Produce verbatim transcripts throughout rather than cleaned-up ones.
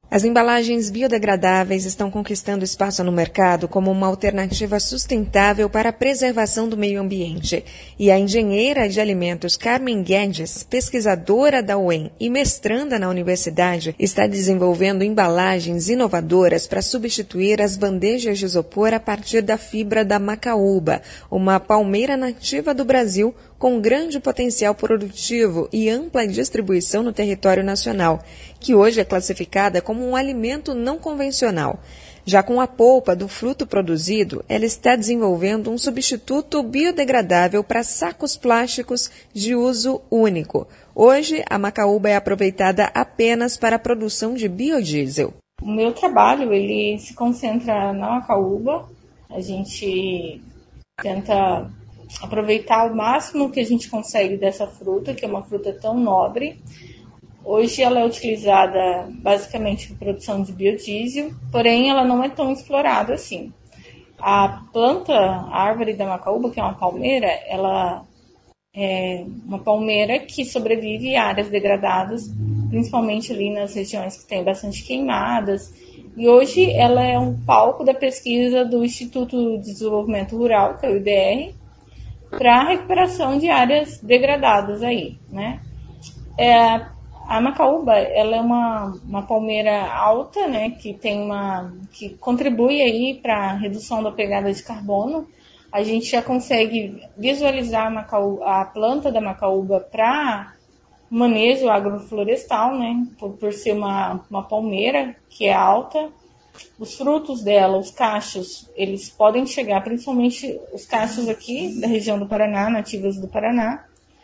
As embalagens biodegradáveis estão conquistando espaço no mercado como uma alternativa sustentável para a preservação do meio ambiente. E a engenheira de alimentos Carmen Guedes, pesquisadora da U E M e mestranda na universidade, está desenvolvendo embalagens inovadoras para substituir as bandejas de isopor a partir da fibra da macaúba, uma palmeira nativa do Brasil com grande potencial produtivo e ampla distribuição no território nacional, que hoje é classificada como um alimento não convencional. Já com a polpa do fruto produzido, ela está desenvolvendo um substituto biodegradável para sacos plásticos de uso único. Hoje, a macaúba é aproveitada apenas para a produção de biodiesel. O meu trabalho ele se concentra na macaúba. A gente tenta aproveitar o máximo que a gente consegue dessa fruta, que é uma fruta tão nobre. Hoje ela é utilizada basicamente para produção de biodiesel, porém ela não é tão explorada assim. A planta, a árvore da macaúba, que é uma palmeira, ela é uma palmeira que sobrevive em áreas degradadas, principalmente ali nas regiões que tem bastante queimadas. E hoje ela é um palco da pesquisa do Instituto de Desenvolvimento Rural, que é o I D R, para a recuperação de áreas degradadas aí, né? É, a macaúba, ela é uma, uma palmeira alta, né, que tem uma, que contribui aí para a redução da pegada de carbono. A gente já consegue visualizar a, macaúba, a planta da macaúba para manejo agroflorestal, né, por, por ser uma, uma palmeira que é alta. Os frutos dela, os cachos, eles podem chegar, principalmente os cachos aqui da região do Paraná, nativos do Paraná,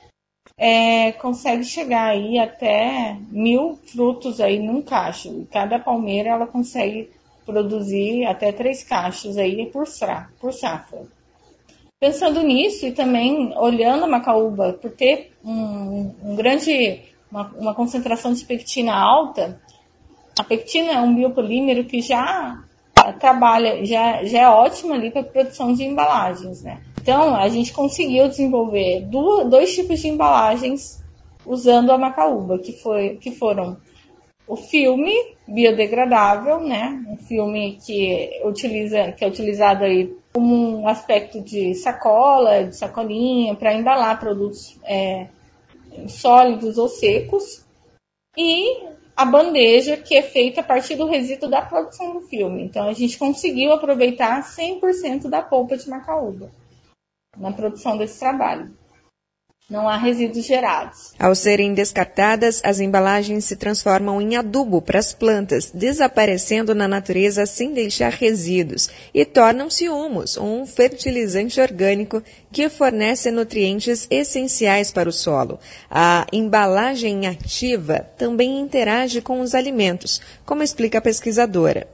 é, consegue chegar aí até mil frutos aí num cacho. E cada palmeira ela consegue produzir até três cachos aí por, fra, por safra. Pensando nisso e também olhando a macaúba por ter um, um grande, uma, uma concentração de pectina alta. A pectina é um biopolímero que já trabalha, já, já é ótimo ali para a produção de embalagens, né? Então, a gente conseguiu desenvolver duas, dois tipos de embalagens usando a macaúba, que, foi, que foram o filme biodegradável, né? Um filme que, utiliza, que é utilizado aí como um aspecto de sacola, de sacolinha, para embalar produtos é, sólidos ou secos. E a bandeja, que é feita a partir do resíduo da produção do filme. Então, a gente conseguiu aproveitar cem por cento da polpa de macaúba na produção desse trabalho. Não há resíduos gerados. Ao serem descartadas, as embalagens se transformam em adubo para as plantas, desaparecendo na natureza sem deixar resíduos, e tornam-se humus, um fertilizante orgânico que fornece nutrientes essenciais para o solo. A embalagem ativa também interage com os alimentos, como explica a pesquisadora.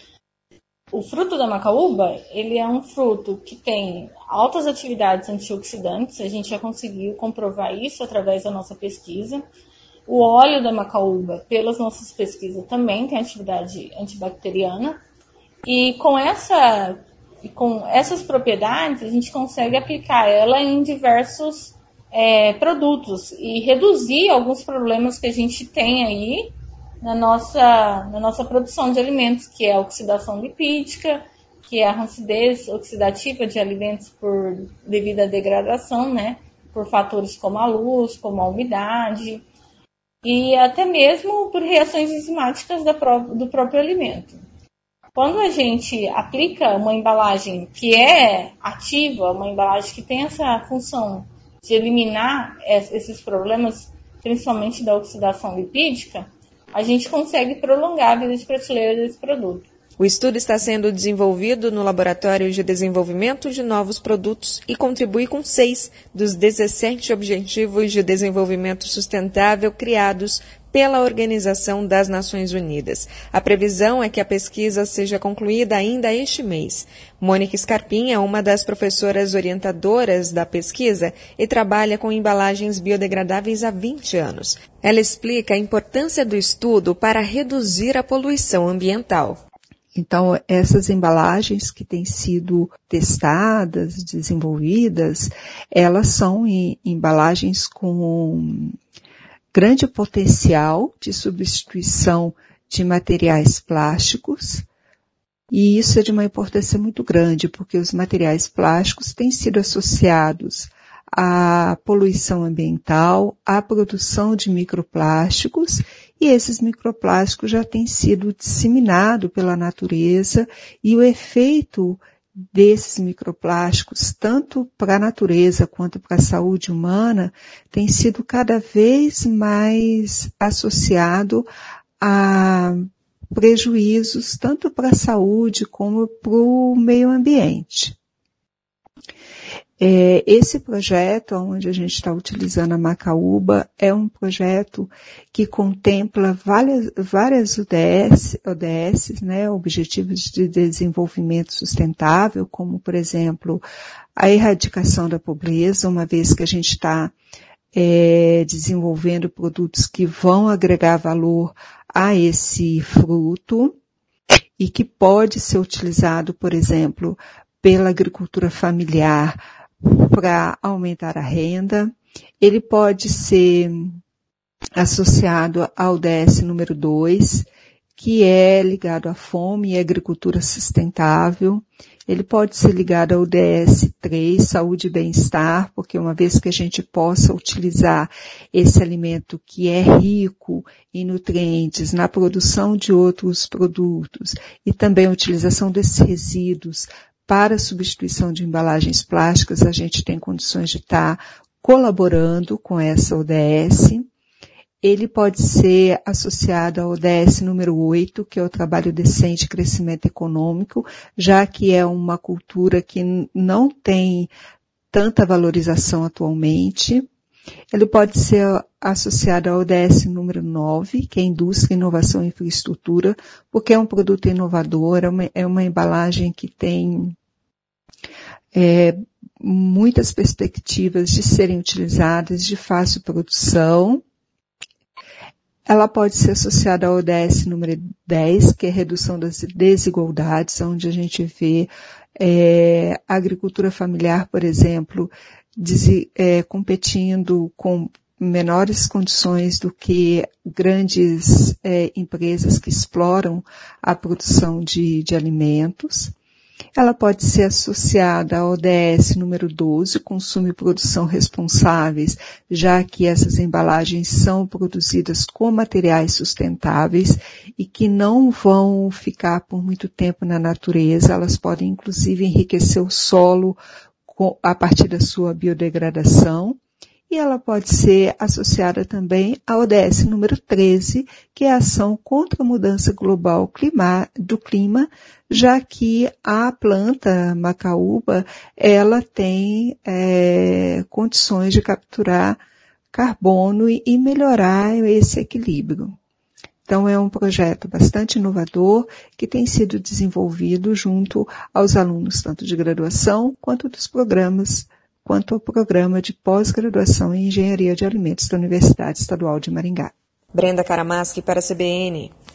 O fruto da macaúba, ele é um fruto que tem altas atividades antioxidantes, a gente já conseguiu comprovar isso através da nossa pesquisa. O óleo da macaúba, pelas nossas pesquisas, também tem atividade antibacteriana. E com, essa, com essas propriedades, a gente consegue aplicar ela em diversos é, produtos e reduzir alguns problemas que a gente tem aí na nossa, na nossa produção de alimentos, que é a oxidação lipídica, que é a rancidez oxidativa de alimentos por, devido à degradação, né, por fatores como a luz, como a umidade, e até mesmo por reações enzimáticas da pró- do próprio alimento. Quando a gente aplica uma embalagem que é ativa, uma embalagem que tem essa função de eliminar esses problemas, principalmente da oxidação lipídica, a gente consegue prolongar a vida de prateleira desse produto. O estudo está sendo desenvolvido no Laboratório de Desenvolvimento de Novos Produtos e contribui com seis dos dezessete Objetivos de Desenvolvimento Sustentável criados pela Organização das Nações Unidas. A previsão é que a pesquisa seja concluída ainda este mês. Mônica Scarpim é uma das professoras orientadoras da pesquisa e trabalha com embalagens biodegradáveis há vinte anos. Ela explica a importância do estudo para reduzir a poluição ambiental. Então, essas embalagens que têm sido testadas, desenvolvidas, elas são em, embalagens com grande potencial de substituição de materiais plásticos, e isso é de uma importância muito grande, porque os materiais plásticos têm sido associados à poluição ambiental, à produção de microplásticos, e esses microplásticos já têm sido disseminados pela natureza, e o efeito desses microplásticos, tanto para a natureza quanto para a saúde humana, tem sido cada vez mais associado a prejuízos tanto para a saúde como para o meio ambiente. É, esse projeto, onde a gente está utilizando a macaúba, é um projeto que contempla várias, várias O D S, O D S, né, Objetivos de Desenvolvimento Sustentável, como, por exemplo, a erradicação da pobreza, uma vez que a gente está é, desenvolvendo produtos que vão agregar valor a esse fruto e que pode ser utilizado, por exemplo, pela agricultura familiar para aumentar a renda. Ele pode ser associado ao D S número dois, que é ligado à fome e agricultura sustentável. Ele pode ser ligado ao D S três, saúde e bem-estar, porque uma vez que a gente possa utilizar esse alimento que é rico em nutrientes na produção de outros produtos e também a utilização desses resíduos para a substituição de embalagens plásticas, a gente tem condições de estar colaborando com essa O D S. Ele pode ser associado ao O D S número oito, que é o trabalho decente e crescimento econômico, já que é uma cultura que não tem tanta valorização atualmente. Ele pode ser associado ao O D S número nove, que é Indústria, Inovação e Infraestrutura, porque é um produto inovador, é uma, é uma embalagem que tem é, muitas perspectivas de serem utilizadas, de fácil produção. Ela pode ser associada ao O D S número dez, que é redução das desigualdades, onde a gente vê é, a agricultura familiar, por exemplo, des, é, competindo com menores condições do que grandes é, empresas que exploram a produção de, de alimentos. Ela pode ser associada ao O D S número doze, consumo e produção responsáveis, já que essas embalagens são produzidas com materiais sustentáveis e que não vão ficar por muito tempo na natureza. Elas podem, inclusive, enriquecer o solo a partir da sua biodegradação. E ela pode ser associada também ao O D S número treze, que é a ação contra a mudança global clima, do clima, já que a planta macaúba, ela tem é, condições de capturar carbono e, e melhorar esse equilíbrio. Então é um projeto bastante inovador que tem sido desenvolvido junto aos alunos tanto de graduação quanto dos programas quanto ao programa de pós-graduação em Engenharia de Alimentos da Universidade Estadual de Maringá. Brenda Karamaschi para a C B N.